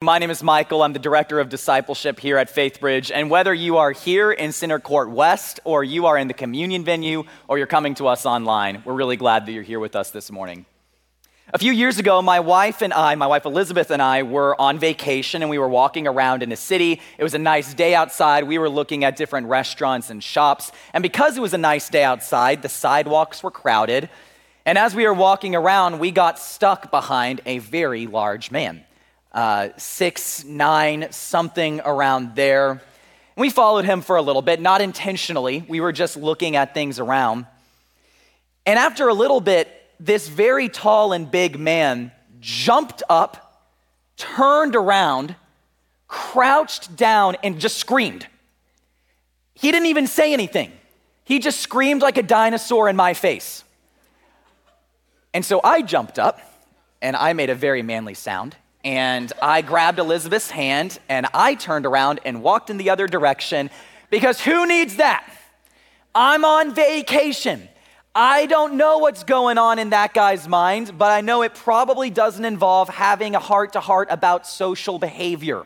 My name is Michael. I'm the Director of Discipleship here at FaithBridge. And whether you are here in Center Court West, or you are in the communion venue, or you're coming to us online, we're really glad that you're here with us this morning. A few years ago, my wife Elizabeth and I were on vacation, and we were walking around in the city. It was a nice day outside. We were looking at different restaurants and shops. And because it was a nice day outside, the sidewalks were crowded. And as we were walking around, we got stuck behind a very large man. 6'9", something around there. And we followed him for a little bit, not intentionally. We were just looking at things around. And after a little bit, this very tall and big man jumped up, turned around, crouched down, and just screamed. He didn't even say anything. He just screamed like a dinosaur in my face. And so I jumped up, and I made a very manly sound. And I grabbed Elizabeth's hand, and I turned around and walked in the other direction, because who needs that? I'm on vacation. I don't know what's going on in that guy's mind, but I know it probably doesn't involve having a heart-to-heart about social behavior.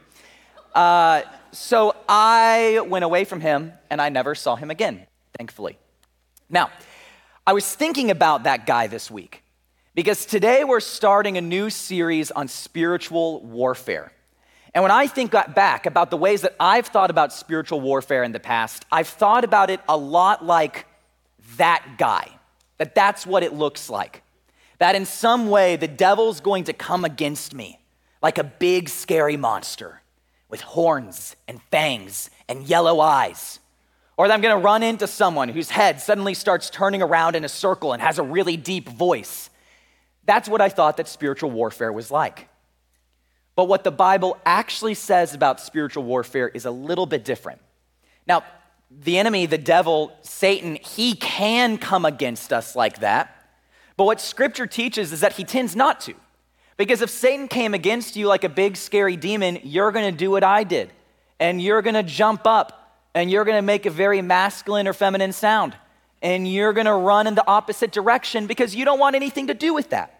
So I went away from him, and I never saw him again, thankfully. Now, I was thinking about that guy this week, because today we're starting a new series on spiritual warfare. And when I think back about the ways that I've thought about spiritual warfare in the past, I've thought about it a lot like that guy, that's what it looks like. That in some way, the devil's going to come against me like a big, scary monster with horns and fangs and yellow eyes. Or that I'm gonna run into someone whose head suddenly starts turning around in a circle and has a really deep voice. That's what I thought that spiritual warfare was like. But what the Bible actually says about spiritual warfare is a little bit different. Now, the enemy, the devil, Satan, he can come against us like that. But what Scripture teaches is that he tends not to. Because if Satan came against you like a big, scary demon, you're going to do what I did. And you're going to jump up, and you're going to make a very masculine or feminine sound. And you're going to run in the opposite direction because you don't want anything to do with that.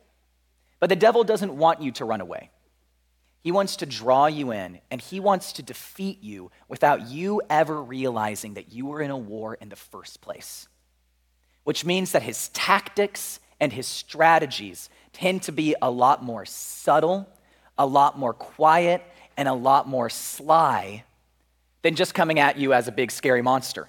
But the devil doesn't want you to run away. He wants to draw you in, and he wants to defeat you without you ever realizing that you were in a war in the first place. Which means that his tactics and his strategies tend to be a lot more subtle, a lot more quiet, and a lot more sly than just coming at you as a big, scary monster.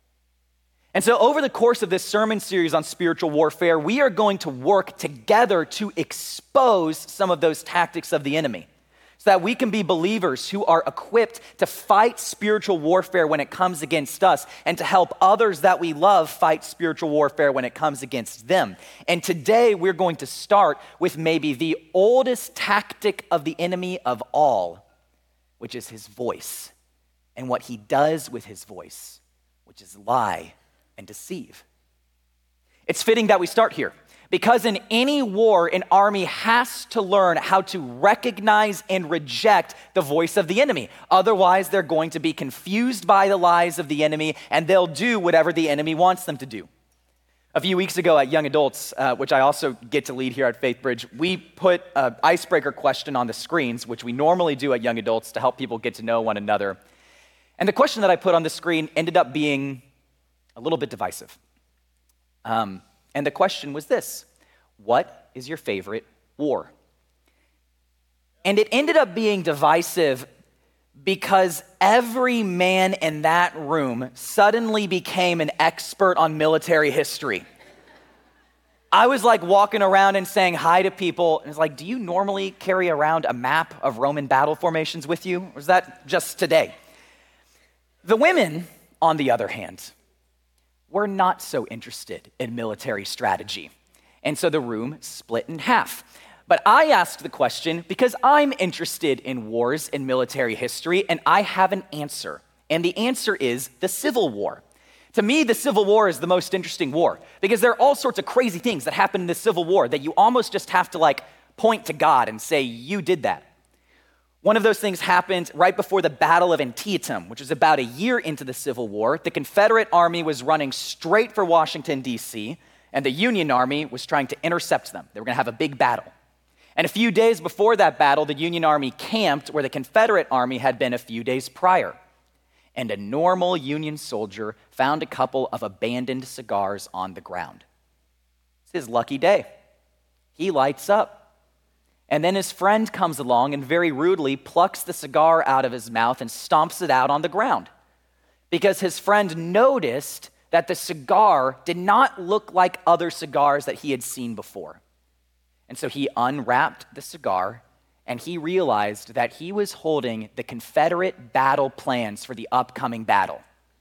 And so over the course of this sermon series on spiritual warfare, we are going to work together to expose some of those tactics of the enemy so that we can be believers who are equipped to fight spiritual warfare when it comes against us and to help others that we love fight spiritual warfare when it comes against them. And today we're going to start with maybe the oldest tactic of the enemy of all, which is his voice and what he does with his voice, which is lie and deceive. It's fitting that we start here because in any war, an army has to learn how to recognize and reject the voice of the enemy. Otherwise, they're going to be confused by the lies of the enemy and they'll do whatever the enemy wants them to do. A few weeks ago at Young Adults, which I also get to lead here at FaithBridge, we put an icebreaker question on the screens, which we normally do at Young Adults to help people get to know one another. And the question that I put on the screen ended up being a little bit divisive. And the question was this: what is your favorite war? And it ended up being divisive because every man in that room suddenly became an expert on military history. I was like walking around and saying hi to people, and it's like, do you normally carry around a map of Roman battle formations with you? Or is that just today? The women, on the other hand, were not so interested in military strategy. And so the room split in half. But I asked the question because I'm interested in wars and military history, and I have an answer. And the answer is the Civil War. To me, the Civil War is the most interesting war because there are all sorts of crazy things that happen in the Civil War that you almost just have to point to God and say, you did that. One of those things happened right before the Battle of Antietam, which was about a year into the Civil War. The Confederate Army was running straight for Washington, D.C., and the Union Army was trying to intercept them. They were going to have a big battle. And a few days before that battle, the Union Army camped where the Confederate Army had been a few days prior. And a normal Union soldier found a couple of abandoned cigars on the ground. It's his lucky day. He lights up. And then his friend comes along and very rudely plucks the cigar out of his mouth and stomps it out on the ground. Because his friend noticed that the cigar did not look like other cigars that he had seen before. And so he unwrapped the cigar and he realized that he was holding the Confederate battle plans for the upcoming battle.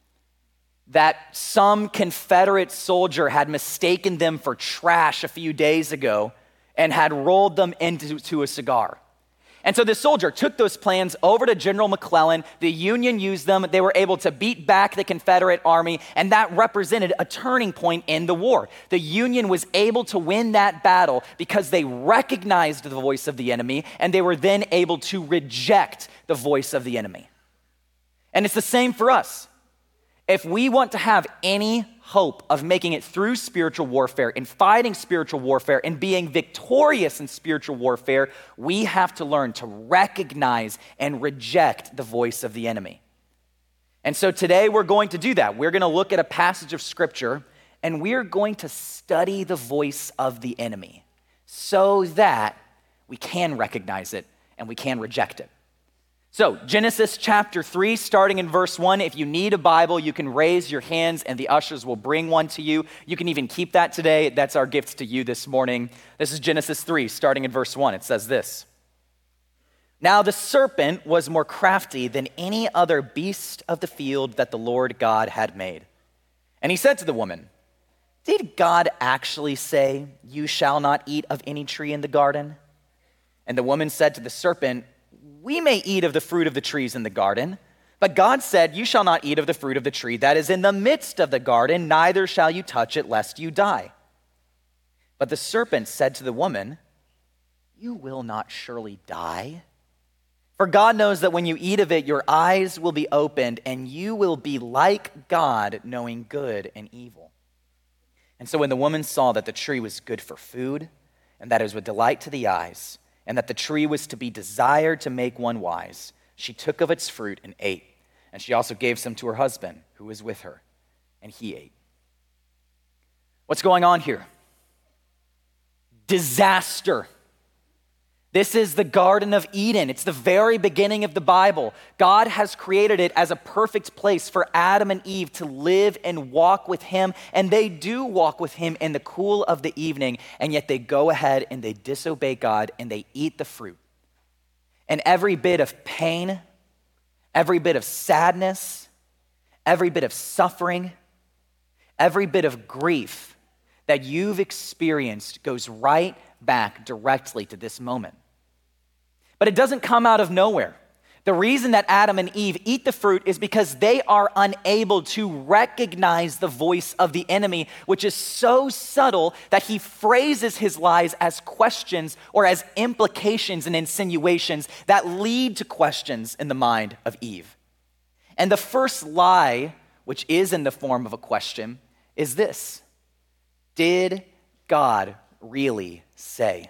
That some Confederate soldier had mistaken them for trash a few days ago and had rolled them into a cigar. And so the soldier took those plans over to General McClellan. The Union used them. They were able to beat back the Confederate Army, and that represented a turning point in the war. The Union was able to win that battle because they recognized the voice of the enemy, and they were then able to reject the voice of the enemy. And it's the same for us. If we want to have any hope of making it through spiritual warfare and fighting spiritual warfare and being victorious in spiritual warfare, we have to learn to recognize and reject the voice of the enemy. And so today we're going to do that. We're going to look at a passage of scripture and we're going to study the voice of the enemy so that we can recognize it and we can reject it. So, Genesis chapter 3, starting in verse 1. If you need a Bible, you can raise your hands and the ushers will bring one to you. You can even keep that today. That's our gift to you this morning. This is Genesis 3, starting in verse 1. It says this: Now the serpent was more crafty than any other beast of the field that the Lord God had made. And he said to the woman, Did God actually say, You shall not eat of any tree in the garden? And the woman said to the serpent, We may eat of the fruit of the trees in the garden, but God said, You shall not eat of the fruit of the tree that is in the midst of the garden, neither shall you touch it, lest you die. But the serpent said to the woman, You will not surely die. For God knows that when you eat of it, your eyes will be opened, and you will be like God, knowing good and evil. And so when the woman saw that the tree was good for food, and that it was a delight to the eyes, and that the tree was to be desired to make one wise, she took of its fruit and ate. And she also gave some to her husband, who was with her, and he ate. What's going on here? Disaster. This is the Garden of Eden. It's the very beginning of the Bible. God has created it as a perfect place for Adam and Eve to live and walk with him, and they do walk with him in the cool of the evening, and yet they go ahead and they disobey God and they eat the fruit. And every bit of pain, every bit of sadness, every bit of suffering, every bit of grief that you've experienced goes right back directly to this moment. But it doesn't come out of nowhere. The reason that Adam and Eve eat the fruit is because they are unable to recognize the voice of the enemy, which is so subtle that he phrases his lies as questions or as implications and insinuations that lead to questions in the mind of Eve. And the first lie, which is in the form of a question, is this: Did God really say?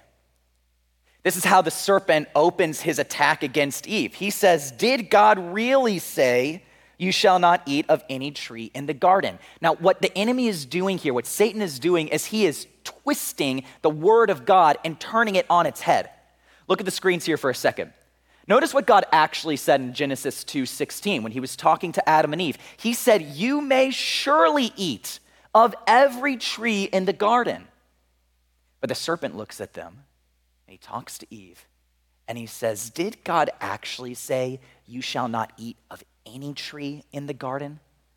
This is how the serpent opens his attack against Eve. He says, Did God really say, You shall not eat of any tree in the garden? Now, what the enemy is doing here, what Satan is doing, is he is twisting the word of God and turning it on its head. Look at the screens here for a second. Notice what God actually said in Genesis 2:16 when he was talking to Adam and Eve. He said, You may surely eat of every tree in the garden. But the serpent looks at them. He talks to Eve and he says, Did God actually say, You shall not eat of any tree in the garden?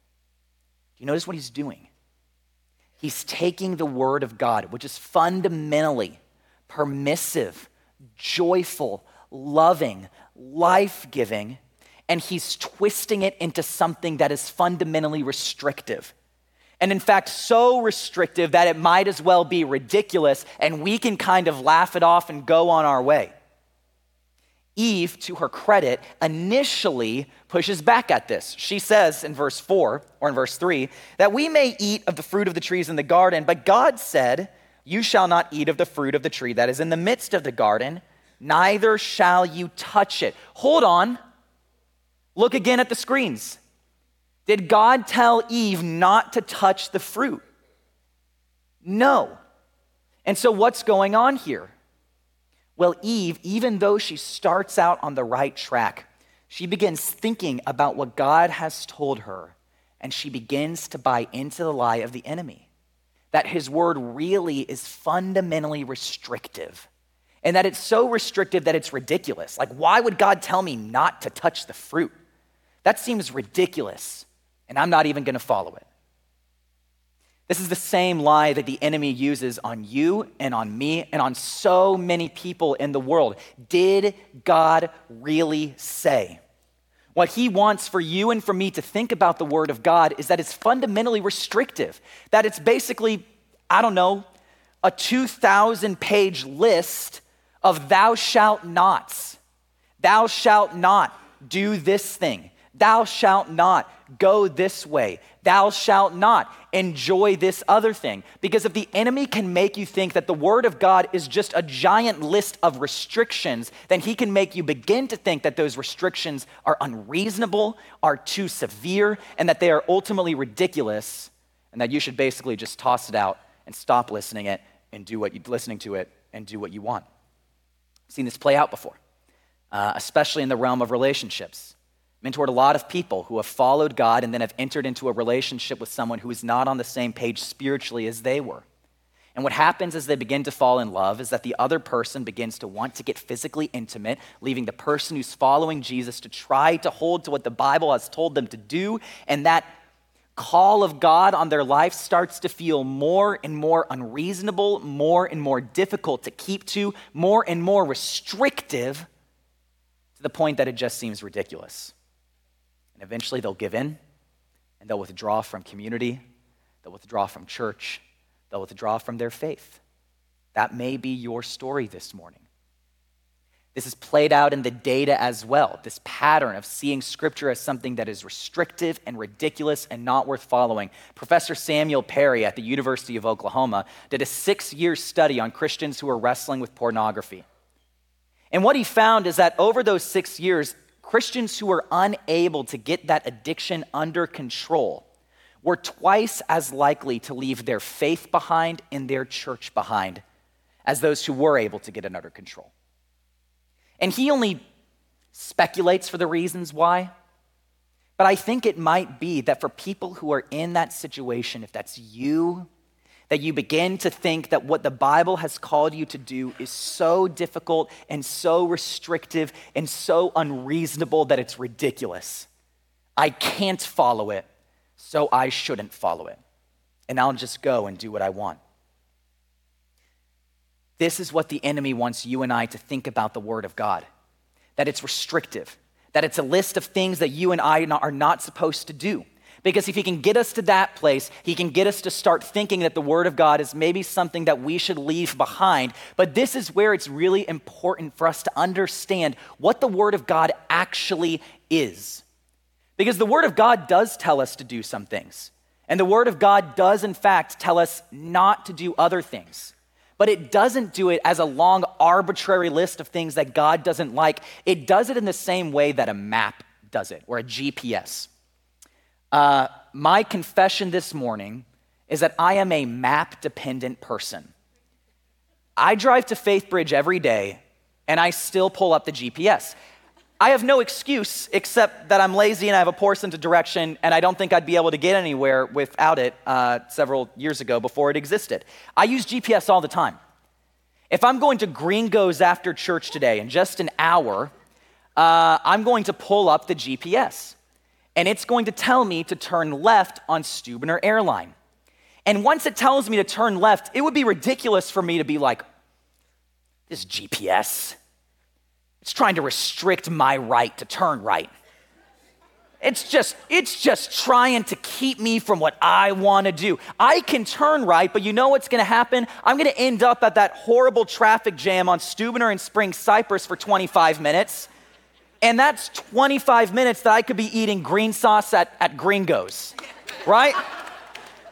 Do you notice what he's doing? He's taking the word of God, which is fundamentally permissive, joyful, loving, life-giving, and he's twisting it into something that is fundamentally restrictive. And in fact, so restrictive that it might as well be ridiculous, and we can kind of laugh it off and go on our way. Eve, to her credit, initially pushes back at this. She says in verse 4, or in verse 3, that we may eat of the fruit of the trees in the garden, but God said, you shall not eat of the fruit of the tree that is in the midst of the garden, neither shall you touch it. Hold on. Look again at the screens. Did God tell Eve not to touch the fruit? No. And so what's going on here? Well, Eve, even though she starts out on the right track, she begins thinking about what God has told her, and she begins to buy into the lie of the enemy, that his word really is fundamentally restrictive, and that it's so restrictive that it's ridiculous. Like, why would God tell me not to touch the fruit? That seems ridiculous, and I'm not even going to follow it. This is the same lie that the enemy uses on you and on me and on so many people in the world. Did God really say? What he wants for you and for me to think about the word of God is that it's fundamentally restrictive, that it's basically, I don't know, a 2,000-page list of thou shalt nots. Thou shalt not do this thing. Thou shalt not go this way. Thou shalt not enjoy this other thing. Because if the enemy can make you think that the word of God is just a giant list of restrictions, then he can make you begin to think that those restrictions are unreasonable, are too severe, and that they are ultimately ridiculous, and that you should basically just toss it out and stop listening to it and do what you want. I've seen this play out before, especially in the realm of relationships. I've mentored a lot of people who have followed God and then have entered into a relationship with someone who is not on the same page spiritually as they were. And what happens as they begin to fall in love is that the other person begins to want to get physically intimate, leaving the person who's following Jesus to try to hold to what the Bible has told them to do. And that call of God on their life starts to feel more and more unreasonable, more and more difficult to keep to, more and more restrictive, to the point that it just seems ridiculous. And eventually they'll give in, and they'll withdraw from community, they'll withdraw from church, they'll withdraw from their faith. That may be your story this morning. This is played out in the data as well, this pattern of seeing Scripture as something that is restrictive and ridiculous and not worth following. Professor Samuel Perry at the University of Oklahoma did a 6-year study on Christians who are wrestling with pornography. And what he found is that over those 6 years, Christians who were unable to get that addiction under control were twice as likely to leave their faith behind and their church behind as those who were able to get it under control. And he only speculates for the reasons why, but I think it might be that for people who are in that situation, if that's you, that you begin to think that what the Bible has called you to do is so difficult and so restrictive and so unreasonable that it's ridiculous. I can't follow it, so I shouldn't follow it. And I'll just go and do what I want. This is what the enemy wants you and I to think about the Word of God, that it's restrictive, that it's a list of things that you and I are not supposed to do. Because if he can get us to that place, he can get us to start thinking that the Word of God is maybe something that we should leave behind. But this is where it's really important for us to understand what the Word of God actually is. Because the Word of God does tell us to do some things. And the Word of God does, in fact, tell us not to do other things. But it doesn't do it as a long, arbitrary list of things that God doesn't like. It does it in the same way that a map does it, or a GPS. My confession this morning is that I am a map-dependent person. I drive to Faith Bridge every day, and I still pull up the GPS. I have no excuse except that I'm lazy and I have a poor sense of direction, and I don't think I'd be able to get anywhere without it several years ago before it existed. I use GPS all the time. If I'm going to Gringo's after church today in just an hour, I'm going to pull up the GPS. And it's going to tell me to turn left on Stuebner Airline. And once it tells me to turn left, it would be ridiculous for me to be like, this GPS, it's trying to restrict my right to turn right. It's just trying to keep me from what I want to do. I can turn right, but you know what's going to happen? I'm going to end up at that horrible traffic jam on Stuebner and Spring Cypress for 25 minutes. And that's 25 minutes that I could be eating green sauce at Gringo's, right?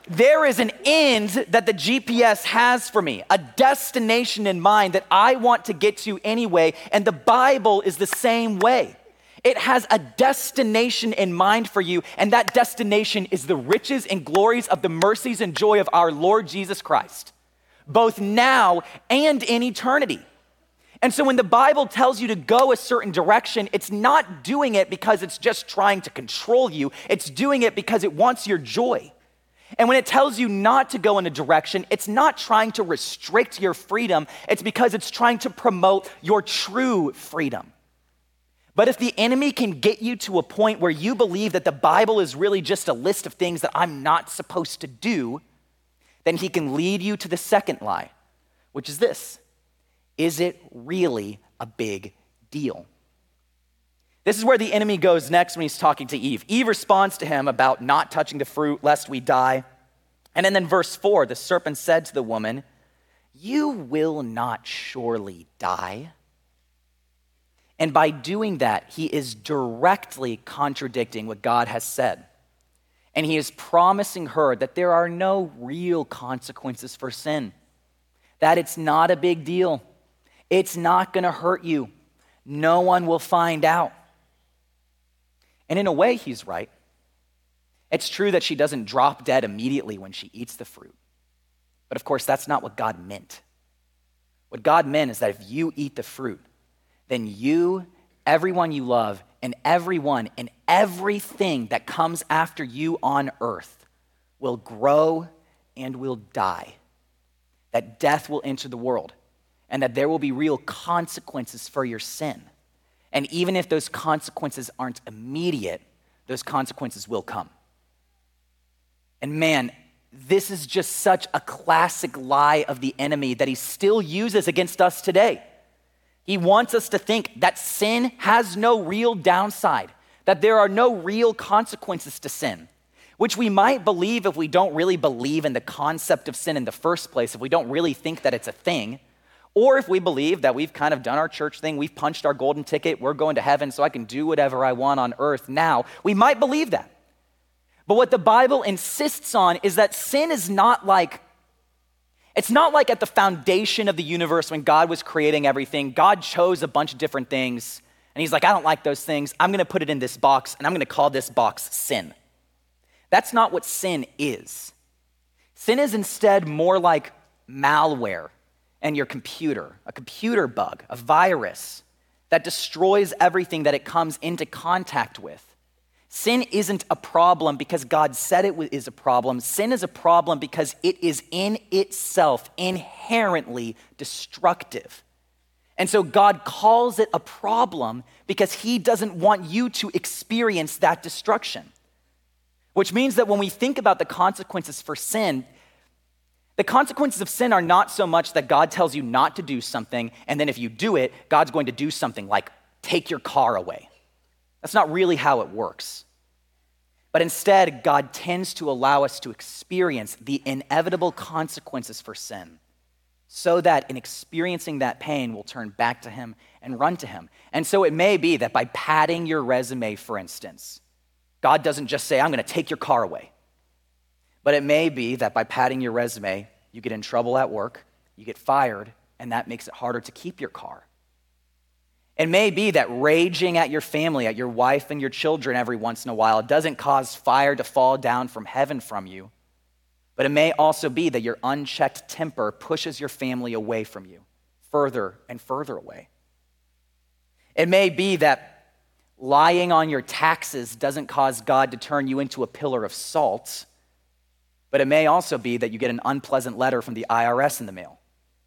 There is an end that the GPS has for me, a destination in mind that I want to get to anyway, and the Bible is the same way. It has a destination in mind for you, and that destination is the riches and glories of the mercies and joy of our Lord Jesus Christ, both now and in eternity. And so when the Bible tells you to go a certain direction, it's not doing it because it's just trying to control you. It's doing it because it wants your joy. And when it tells you not to go in a direction, it's not trying to restrict your freedom. It's because it's trying to promote your true freedom. But if the enemy can get you to a point where you believe that the Bible is really just a list of things that I'm not supposed to do, then he can lead you to the second lie, which is this: is it really a big deal? This is where the enemy goes next when he's talking to Eve. Eve responds to him about not touching the fruit lest we die. And then in verse 4, the serpent said to the woman, "You will not surely die." And by doing that, he is directly contradicting what God has said. And he is promising her that there are no real consequences for sin, that it's not a big deal. It's not going to hurt you. No one will find out. And in a way, he's right. It's true that she doesn't drop dead immediately when she eats the fruit. But of course, that's not what God meant. What God meant is that if you eat the fruit, then you, everyone you love, and everyone and everything that comes after you on earth will grow and will die. That death will enter the world, and that there will be real consequences for your sin. And even if those consequences aren't immediate, those consequences will come. And man, this is just such a classic lie of the enemy that he still uses against us today. He wants us to think that sin has no real downside, that there are no real consequences to sin, which we might believe if we don't really believe in the concept of sin in the first place, if we don't really think that it's a thing. Or if we believe that we've kind of done our church thing, we've punched our golden ticket, we're going to heaven so I can do whatever I want on earth now, we might believe that. But what the Bible insists on is that sin is not like, it's not like at the foundation of the universe when God was creating everything, God chose a bunch of different things, and he's like, I don't like those things, I'm gonna put it in this box, and I'm gonna call this box sin. That's not what sin is. Sin is instead more like malware and your computer, a computer bug, a virus that destroys everything that it comes into contact with. Sin isn't a problem because God said it is a problem. Sin is a problem because it is in itself inherently destructive. And so God calls it a problem because he doesn't want you to experience that destruction. Which means that when we think about the consequences for sin, the consequences of sin are not so much that God tells you not to do something, and then if you do it, God's going to do something like take your car away. That's not really how it works. But instead, God tends to allow us to experience the inevitable consequences for sin, so that in experiencing that pain, we'll turn back to him and run to him. And so it may be that by padding your resume, for instance, God doesn't just say, I'm going to take your car away. But it may be that by padding your resume, you get in trouble at work, you get fired, and that makes it harder to keep your car. It may be that raging at your family, at your wife and your children every once in a while doesn't cause fire to fall down from heaven from you. But it may also be that your unchecked temper pushes your family away from you, further and further away. It may be that lying on your taxes doesn't cause God to turn you into a pillar of salt, but it may also be that you get an unpleasant letter from the IRS in the mail.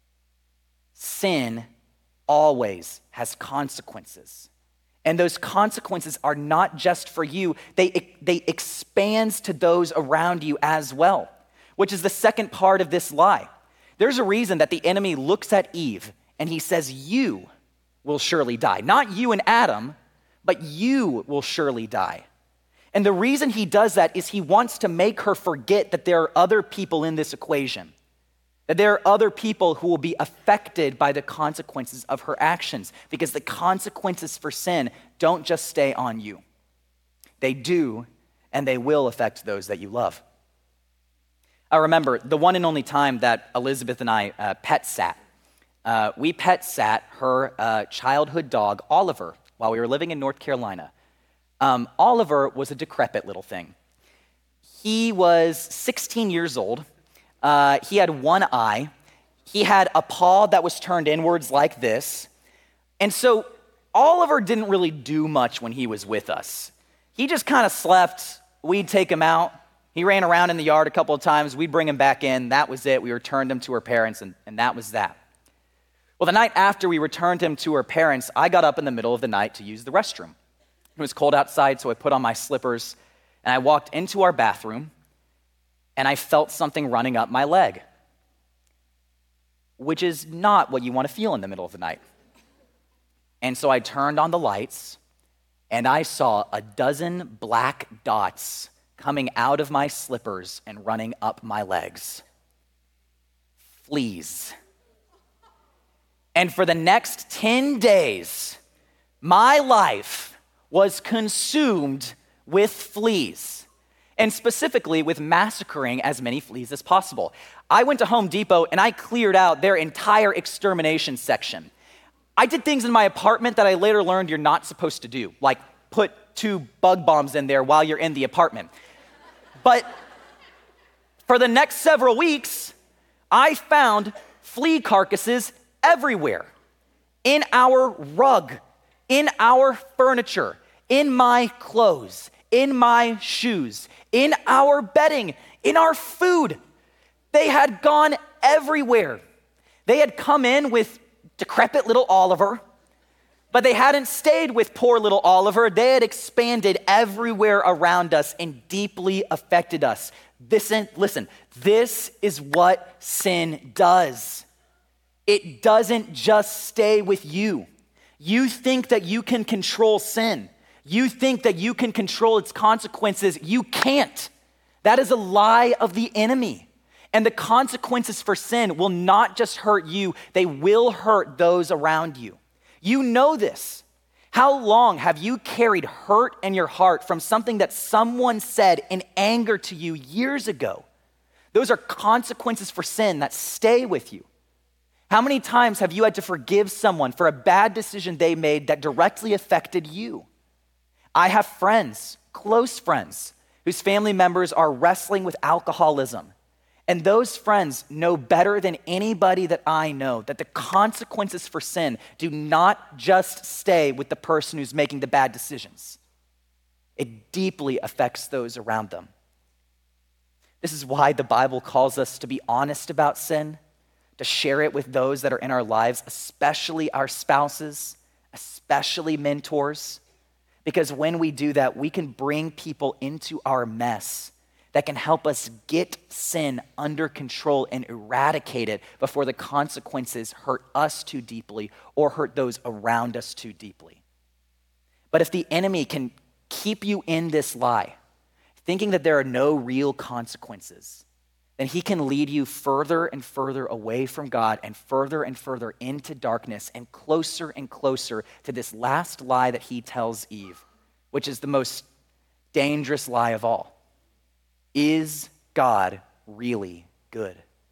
Sin always has consequences. And those consequences are not just for you, they expand to those around you as well, which is the second part of this lie. There's a reason that the enemy looks at Eve and he says, you will surely die. Not you and Adam, but you will surely die. And the reason he does that is he wants to make her forget that there are other people in this equation, that there are other people who will be affected by the consequences of her actions, because the consequences for sin don't just stay on you. They do, and they will affect those that you love. I remember the one and only time that Elizabeth and I pet sat. We pet sat her childhood dog, Oliver, while we were living in North Carolina. Oliver was a decrepit little thing. He was 16 years old. He had one eye. He had a paw that was turned inwards like this. And so Oliver didn't really do much when he was with us. He just kind of slept. We'd take him out. He ran around in the yard a couple of times. We'd bring him back in. That was it. We returned him to her parents, and that was that. Well, the night after we returned him to her parents, I got up in the middle of the night to use the restroom. It was cold outside, so I put on my slippers, and I walked into our bathroom, and I felt something running up my leg, which is not what you want to feel in the middle of the night. And so I turned on the lights, and I saw a dozen black dots coming out of my slippers and running up my legs. Fleas. And for the next 10 days, my life was consumed with fleas, and specifically with massacring as many fleas as possible. I went to Home Depot and I cleared out their entire extermination section. I did things in my apartment that I later learned you're not supposed to do, like put 2 bug bombs in there while you're in the apartment. But for the next several weeks, I found flea carcasses everywhere. In our rug, in our furniture, in my clothes, in my shoes, in our bedding, in our food. They had gone everywhere. They had come in with decrepit little Oliver, but they hadn't stayed with poor little Oliver. They had expanded everywhere around us and deeply affected us. Listen, this is what sin does. It doesn't just stay with you. You think that you can control sin. You think that you can control its consequences. You can't. That is a lie of the enemy. And the consequences for sin will not just hurt you, they will hurt those around you. You know this. How long have you carried hurt in your heart from something that someone said in anger to you years ago? Those are consequences for sin that stay with you. How many times have you had to forgive someone for a bad decision they made that directly affected you? I have friends, close friends, whose family members are wrestling with alcoholism. And those friends know better than anybody that I know that the consequences for sin do not just stay with the person who's making the bad decisions. It deeply affects those around them. This is why the Bible calls us to be honest about sin, to share it with those that are in our lives, especially our spouses, especially mentors. Because when we do that, we can bring people into our mess that can help us get sin under control and eradicate it before the consequences hurt us too deeply or hurt those around us too deeply. But if the enemy can keep you in this lie, thinking that there are no real consequences, then he can lead you further and further away from God and further into darkness and closer to this last lie that he tells Eve, which is the most dangerous lie of all. Is God really good?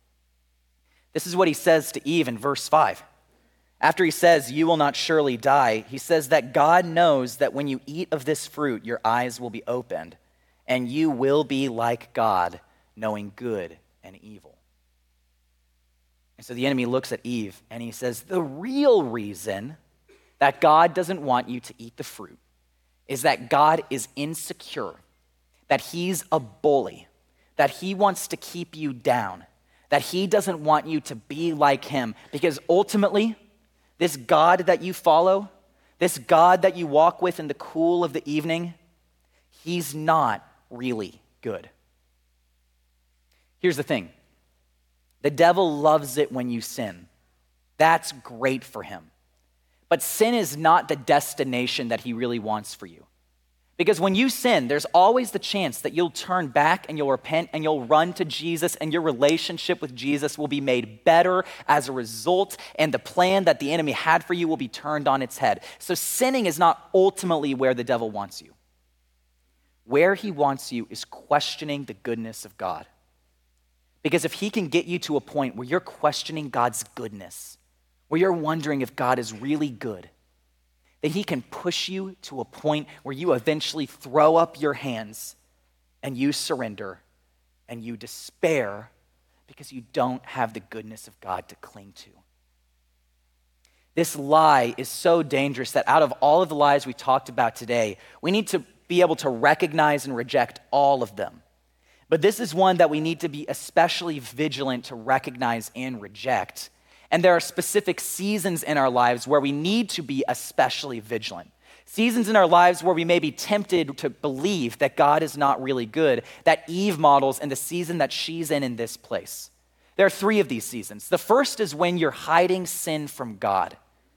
This is what he says to Eve in verse 5. After he says, "You will not surely die," he says that God knows that when you eat of this fruit, your eyes will be opened, and you will be like God, knowing good and evil. And so the enemy looks at Eve and he says, the real reason that God doesn't want you to eat the fruit is that God is insecure, that he's a bully, that he wants to keep you down, that he doesn't want you to be like him, because ultimately, this God that you follow, this God that you walk with in the cool of the evening, he's not really good. Here's the thing. The devil loves it when you sin. That's great for him. But sin is not the destination that he really wants for you. Because when you sin, there's always the chance that you'll turn back and you'll repent and you'll run to Jesus, and your relationship with Jesus will be made better as a result, and the plan that the enemy had for you will be turned on its head. So sinning is not ultimately where the devil wants you. Where he wants you is questioning the goodness of God. Because if he can get you to a point where you're questioning God's goodness, where you're wondering if God is really good, then he can push you to a point where you eventually throw up your hands and you surrender and you despair because you don't have the goodness of God to cling to. This lie is so dangerous that out of all of the lies we talked about today, we need to be able to recognize and reject all of them. But this is one that we need to be especially vigilant to recognize and reject. And there are specific seasons in our lives where we need to be especially vigilant. Seasons in our lives where we may be tempted to believe that God is not really good, that Eve models in the season that she's in this place. There are 3 of these seasons. The first is when you're hiding sin from God.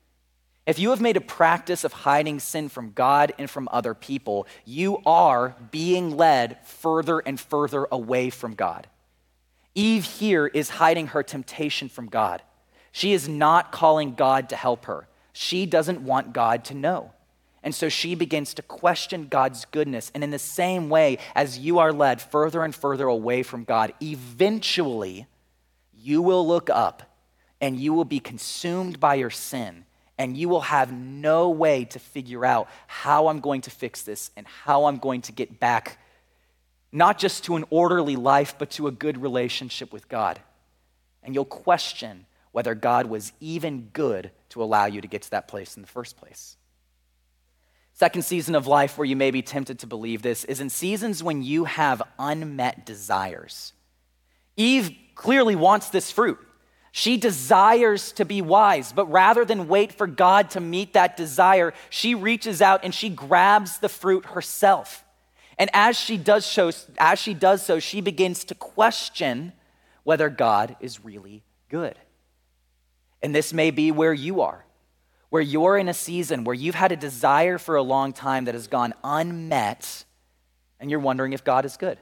If you have made a practice of hiding sin from God and from other people, you are being led further and further away from God. Eve here is hiding her temptation from God. She is not calling God to help her. She doesn't want God to know. And so she begins to question God's goodness. And in the same way as you are led further and further away from God, eventually you will look up and you will be consumed by your sin. And you will have no way to figure out how I'm going to fix this and how I'm going to get back, not just to an orderly life, but to a good relationship with God. And you'll question whether God was even good to allow you to get to that place in the first place. Second season of life where you may be tempted to believe this is in seasons when you have unmet desires. Eve clearly wants this fruit. She desires to be wise, but rather than wait for God to meet that desire, she reaches out and she grabs the fruit herself. And as she does so, she begins to question whether God is really good. And this may be where you are, where you're in a season where you've had a desire for a long time that has gone unmet, and you're wondering if God is good.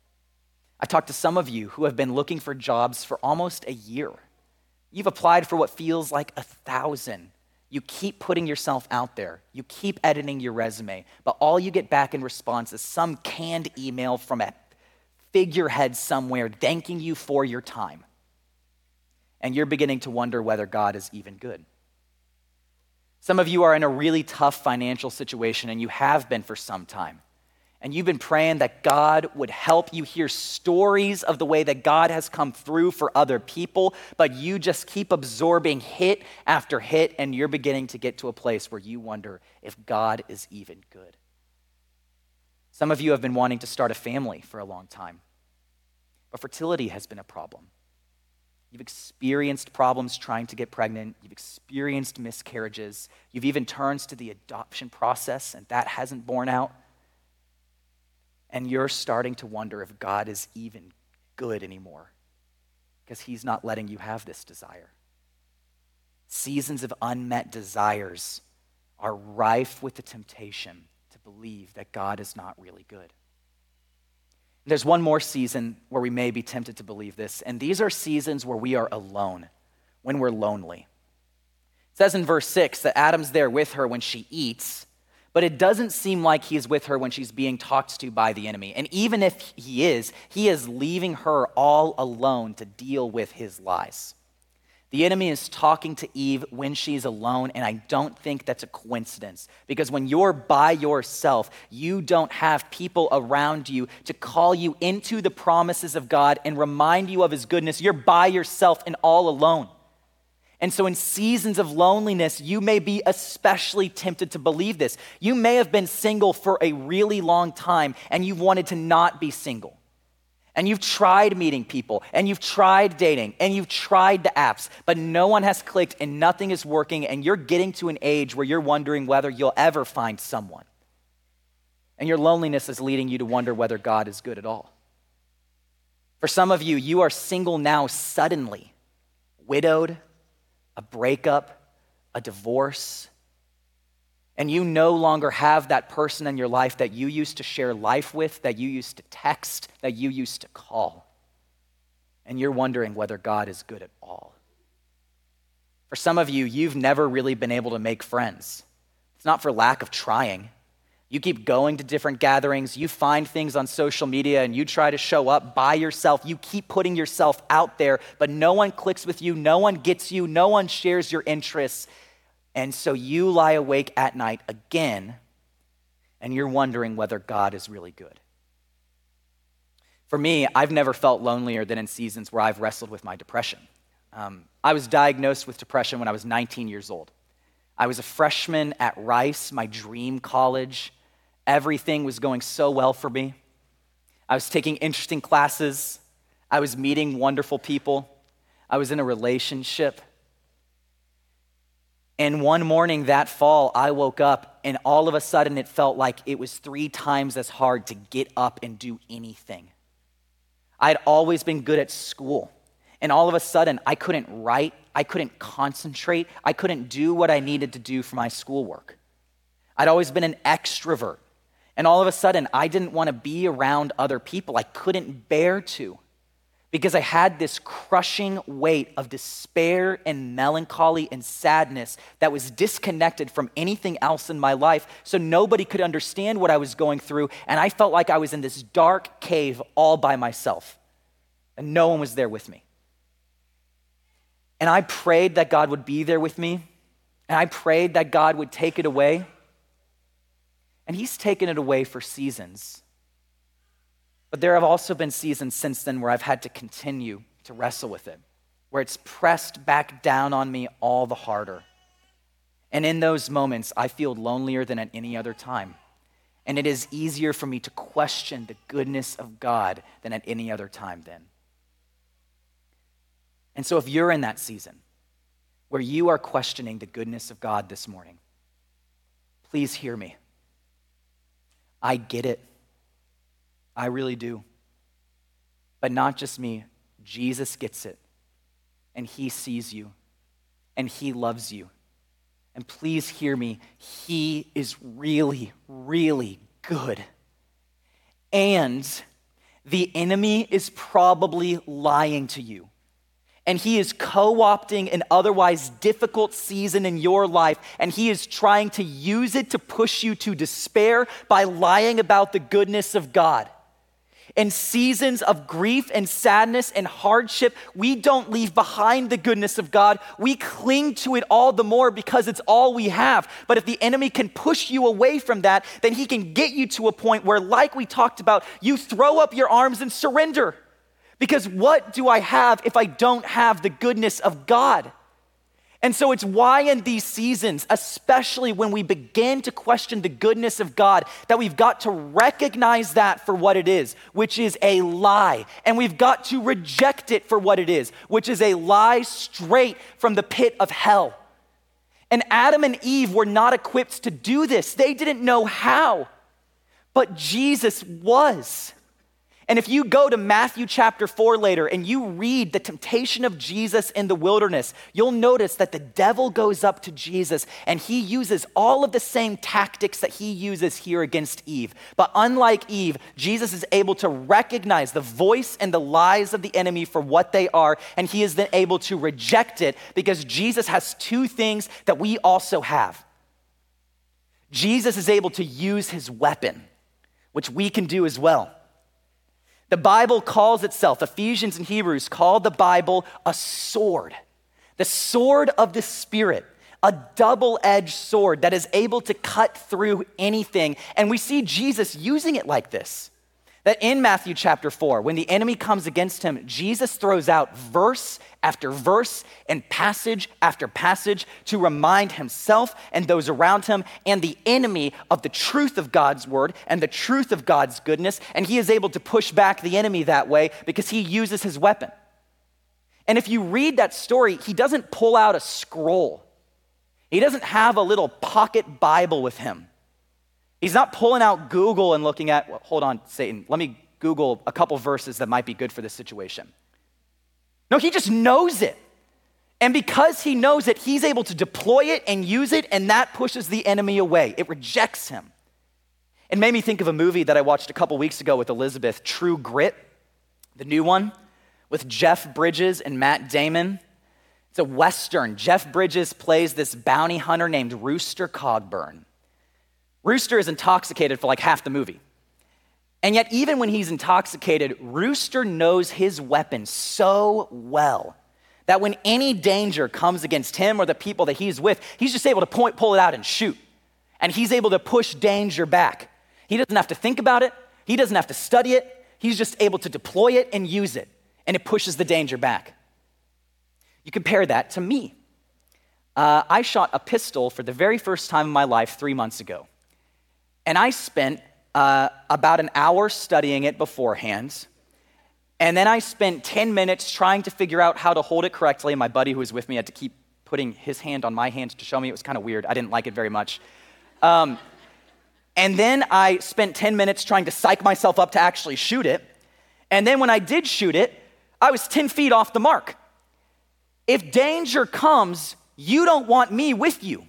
I talked to some of you who have been looking for jobs for almost a year. You've applied for what feels like 1,000. You keep putting yourself out there. You keep editing your resume. But all you get back in response is some canned email from a figurehead somewhere thanking you for your time. And you're beginning to wonder whether God is even good. Some of you are in a really tough financial situation, and you have been for some time. And you've been praying that God would help you hear stories of the way that God has come through for other people, but you just keep absorbing hit after hit, and you're beginning to get to a place where you wonder if God is even good. Some of you have been wanting to start a family for a long time, but fertility has been a problem. You've experienced problems trying to get pregnant. You've experienced miscarriages. You've even turned to the adoption process, and that hasn't borne out. And you're starting to wonder if God is even good anymore because he's not letting you have this desire. Seasons of unmet desires are rife with the temptation to believe that God is not really good. There's one more season where we may be tempted to believe this, and these are seasons where we are alone, when we're lonely. It says in verse 6 that Adam's there with her when she eats, but it doesn't seem like he's with her when she's being talked to by the enemy. And even if he is leaving her all alone to deal with his lies. The enemy is talking to Eve when she's alone, and I don't think that's a coincidence. Because when you're by yourself, you don't have people around you to call you into the promises of God and remind you of his goodness. You're by yourself and all alone. And so in seasons of loneliness, you may be especially tempted to believe this. You may have been single for a really long time, and you've wanted to not be single. And you've tried meeting people, and you've tried dating, and you've tried the apps, but no one has clicked and nothing is working, and you're getting to an age where you're wondering whether you'll ever find someone. And your loneliness is leading you to wonder whether God is good at all. For some of you, you are single now suddenly, widowed, a breakup, a divorce, and you no longer have that person in your life that you used to share life with, that you used to text, that you used to call. And you're wondering whether God is good at all. For some of you, you've never really been able to make friends. It's not for lack of trying. You keep going to different gatherings, you find things on social media and you try to show up by yourself. You keep putting yourself out there, but no one clicks with you, no one gets you, no one shares your interests. And so you lie awake at night again, and you're wondering whether God is really good. For me, I've never felt lonelier than in seasons where I've wrestled with my depression. I was diagnosed with depression when I was 19 years old. I was a freshman at Rice, my dream college. Everything was going so well for me. I was taking interesting classes. I was meeting wonderful people. I was in a relationship. And one morning that fall, I woke up and all of a sudden it felt like it was 3 times as hard to get up and do anything. I'd always been good at school. And all of a sudden, I couldn't write, I couldn't concentrate, I couldn't do what I needed to do for my schoolwork. I'd always been an extrovert. And all of a sudden, I didn't want to be around other people. I couldn't bear to, because I had this crushing weight of despair and melancholy and sadness that was disconnected from anything else in my life, so nobody could understand what I was going through, and I felt like I was in this dark cave all by myself, and no one was there with me. And I prayed that God would be there with me, and I prayed that God would take it away. And he's taken it away for seasons. But there have also been seasons since then where I've had to continue to wrestle with it, where it's pressed back down on me all the harder. And in those moments, I feel lonelier than at any other time. And it is easier for me to question the goodness of God than at any other time then. And so if you're in that season where you are questioning the goodness of God this morning, please hear me. I get it. I really do. But not just me, Jesus gets it. And he sees you. And he loves you. And please hear me, he is really, really good. And the enemy is probably lying to you. And he is co-opting an otherwise difficult season in your life, and he is trying to use it to push you to despair by lying about the goodness of God. In seasons of grief and sadness and hardship, we don't leave behind the goodness of God. We cling to it all the more because it's all we have. But if the enemy can push you away from that, then he can get you to a point where, like we talked about, you throw up your arms and surrender. Because what do I have if I don't have the goodness of God? And so it's why in these seasons, especially when we begin to question the goodness of God, that we've got to recognize that for what it is, which is a lie. And we've got to reject it for what it is, which is a lie straight from the pit of hell. And Adam and Eve were not equipped to do this. They didn't know how, but Jesus was. And if you go to Matthew chapter 4 later and you read the temptation of Jesus in the wilderness, you'll notice that the devil goes up to Jesus and he uses all of the same tactics that he uses here against Eve. But unlike Eve, Jesus is able to recognize the voice and the lies of the enemy for what they are, and he is then able to reject it because Jesus has 2 things that we also have. Jesus is able to use his weapon, which we can do as well. The Bible calls itself, Ephesians and Hebrews call the Bible a sword, the sword of the Spirit, a double-edged sword that is able to cut through anything. And we see Jesus using it like this. That in Matthew chapter 4, when the enemy comes against him, Jesus throws out verse after verse and passage after passage to remind himself and those around him and the enemy of the truth of God's word and the truth of God's goodness. And he is able to push back the enemy that way because he uses his weapon. And if you read that story, he doesn't pull out a scroll. He doesn't have a little pocket Bible with him. He's not pulling out Google and looking at, well, hold on, Satan, let me Google a couple verses that might be good for this situation. No, he just knows it. And because he knows it, he's able to deploy it and use it, and that pushes the enemy away. It rejects him. It made me think of a movie that I watched a couple weeks ago with Elizabeth, True Grit, the new one, with Jeff Bridges and Matt Damon. It's a Western. Jeff Bridges plays this bounty hunter named Rooster Cogburn. Rooster is intoxicated for like half the movie. And yet, even when he's intoxicated, Rooster knows his weapon so well that when any danger comes against him or the people that he's with, he's just able to pull it out and shoot. And he's able to push danger back. He doesn't have to think about it. He doesn't have to study it. He's just able to deploy it and use it. And it pushes the danger back. You compare that to me. I shot a pistol for the very first time in my life 3 months ago. And I spent about an hour studying it beforehand. And then I spent 10 minutes trying to figure out how to hold it correctly. And my buddy who was with me had to keep putting his hand on my hand to show me. It was kind of weird. I didn't like it very much. And then I spent 10 minutes trying to psych myself up to actually shoot it. And then when I did shoot it, I was 10 feet off the mark. If danger comes, you don't want me with you.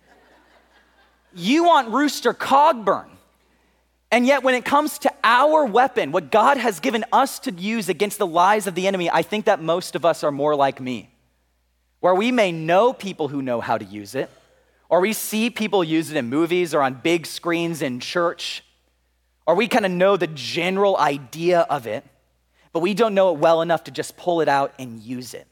You want Rooster Cogburn. And yet when it comes to our weapon, what God has given us to use against the lies of the enemy, I think that most of us are more like me, where we may know people who know how to use it, or we see people use it in movies or on big screens in church, or we kind of know the general idea of it, but we don't know it well enough to just pull it out and use it.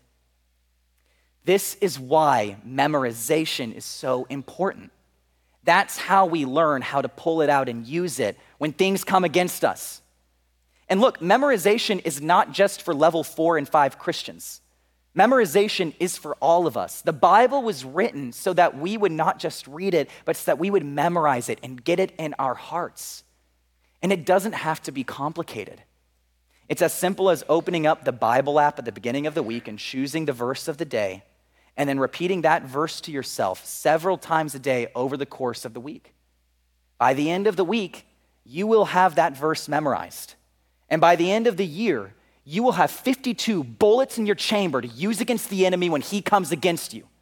This is why memorization is so important. That's how we learn how to pull it out and use it when things come against us. And look, memorization is not just for level 4 and 5 Christians. Memorization is for all of us. The Bible was written so that we would not just read it, but so that we would memorize it and get it in our hearts. And it doesn't have to be complicated. It's as simple as opening up the Bible app at the beginning of the week and choosing the verse of the day, and then repeating that verse to yourself several times a day over the course of the week. By the end of the week, you will have that verse memorized. And by the end of the year, you will have 52 bullets in your chamber to use against the enemy when he comes against you.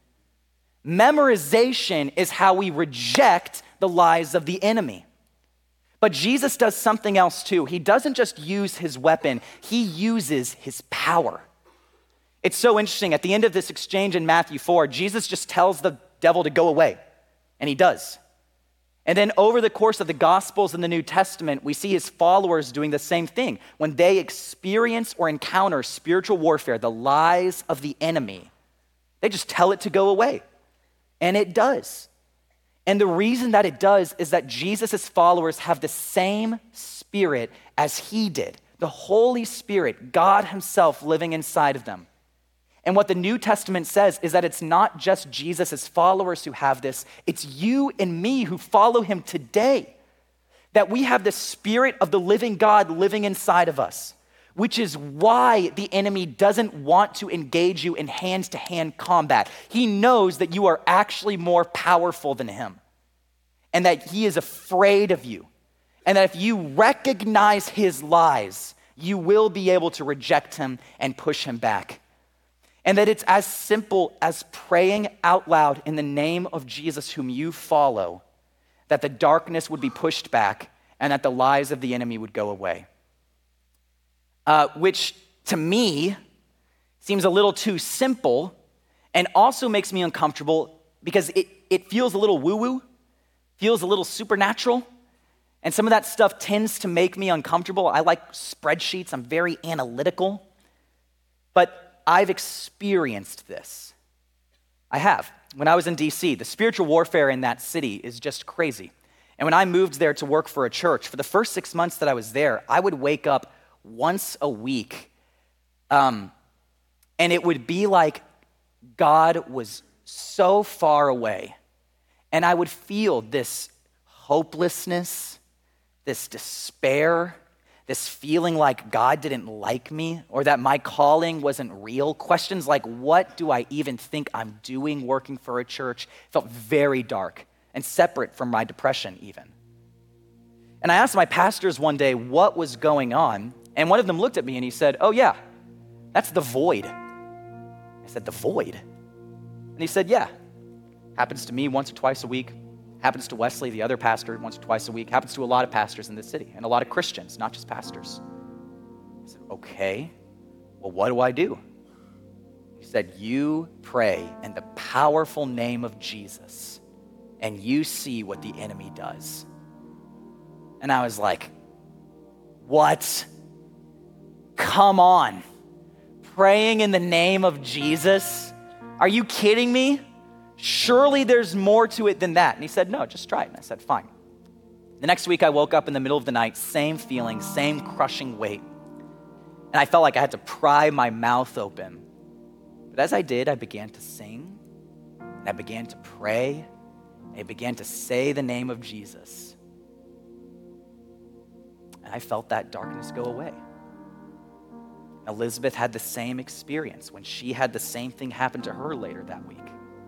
Memorization is how we reject the lies of the enemy. But Jesus does something else too. He doesn't just use his weapon, he uses his power. It's so interesting. At the end of this exchange in Matthew 4, Jesus just tells the devil to go away, and he does. And then over the course of the Gospels in the New Testament, we see his followers doing the same thing. When they experience or encounter spiritual warfare, the lies of the enemy, they just tell it to go away. And it does. And the reason that it does is that Jesus' followers have the same spirit as he did. The Holy Spirit, God himself living inside of them. And what the New Testament says is that it's not just Jesus' followers who have this, it's you and me who follow him today. That we have the Spirit of the living God living inside of us, which is why the enemy doesn't want to engage you in hand-to-hand combat. He knows that you are actually more powerful than him, and that he is afraid of you, and that if you recognize his lies, you will be able to reject him and push him back. And that it's as simple as praying out loud in the name of Jesus whom you follow, that the darkness would be pushed back and that the lies of the enemy would go away. Which to me seems a little too simple and also makes me uncomfortable because it feels a little woo-woo, feels a little supernatural, and some of that stuff tends to make me uncomfortable. I like spreadsheets, I'm very analytical, but I've experienced this. I have. When I was in DC, the spiritual warfare in that city is just crazy. And when I moved there to work for a church, for the first 6 months that I was there, I would wake up once a week, and it would be like God was so far away. And I would feel this hopelessness, this despair, this feeling like God didn't like me or that my calling wasn't real. Questions like, what do I even think I'm doing working for a church? Felt very dark and separate from my depression even. And I asked my pastors one day what was going on, and one of them looked at me and he said, oh yeah, that's the void. I said, the void? And he said, yeah, happens to me once or twice a week. Happens to Wesley, the other pastor, once or twice a week. Happens to a lot of pastors in this city and a lot of Christians, not just pastors. I said, okay, well, what do I do? He said, you pray in the powerful name of Jesus and you see what the enemy does. And I was like, what? Come on. Praying in the name of Jesus? Are you kidding me? Surely there's more to it than that. And he said, no, just try it. And I said, fine. The next week I woke up in the middle of the night, same feeling, same crushing weight. And I felt like I had to pry my mouth open. But as I did, I began to sing, and I began to pray, and I began to say the name of Jesus. And I felt that darkness go away. Elizabeth had the same experience when she had the same thing happen to her later that week.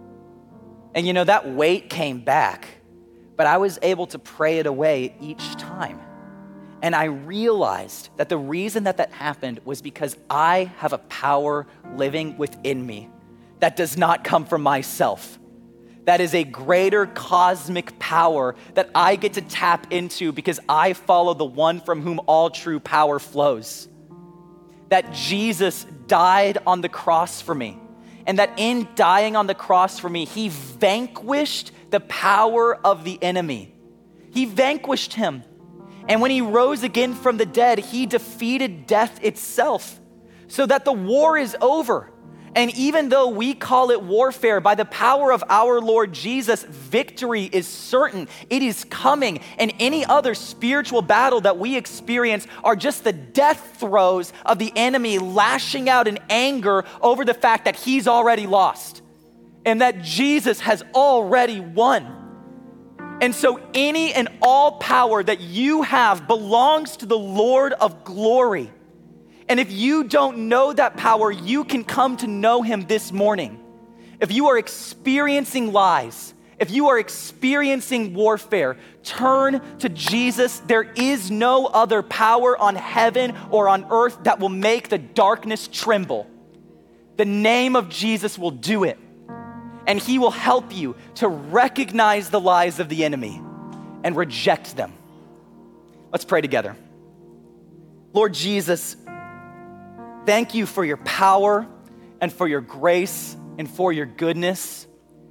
And you know, that weight came back, but I was able to pray it away each time. And I realized that the reason that happened was because I have a power living within me that does not come from myself. That is a greater cosmic power that I get to tap into because I follow the one from whom all true power flows. That Jesus died on the cross for me. And that in dying on the cross for me, he vanquished the power of the enemy. He vanquished him. And when he rose again from the dead, he defeated death itself so that the war is over. And even though we call it warfare, by the power of our Lord Jesus, victory is certain. It is coming. And any other spiritual battle that we experience are just the death throes of the enemy lashing out in anger over the fact that he's already lost and that Jesus has already won. And so any and all power that you have belongs to the Lord of glory. And if you don't know that power, you can come to know him this morning. If you are experiencing lies, if you are experiencing warfare, turn to Jesus. There is no other power on heaven or on earth that will make the darkness tremble. The name of Jesus will do it. And he will help you to recognize the lies of the enemy and reject them. Let's pray together. Lord Jesus, thank you for your power and for your grace and for your goodness.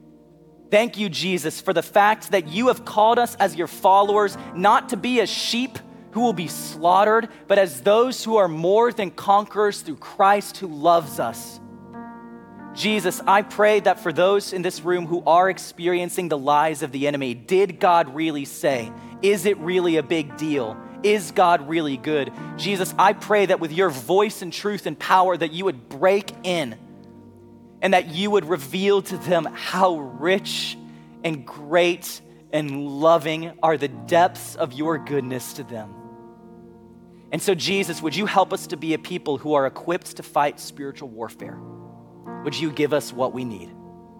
Thank you, Jesus, for the fact that you have called us as your followers not to be as sheep who will be slaughtered, but as those who are more than conquerors through Christ who loves us. Jesus, I pray that for those in this room who are experiencing the lies of the enemy, did God really say? Is it really a big deal? Is God really good? Jesus, I pray that with your voice and truth and power that you would break in and that you would reveal to them how rich and great and loving are the depths of your goodness to them. And so, Jesus, would you help us to be a people who are equipped to fight spiritual warfare? Would you give us what we need?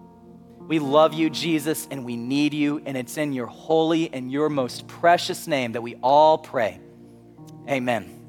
We love you, Jesus, and we need you, and it's in your holy and your most precious name that we all pray. Amen.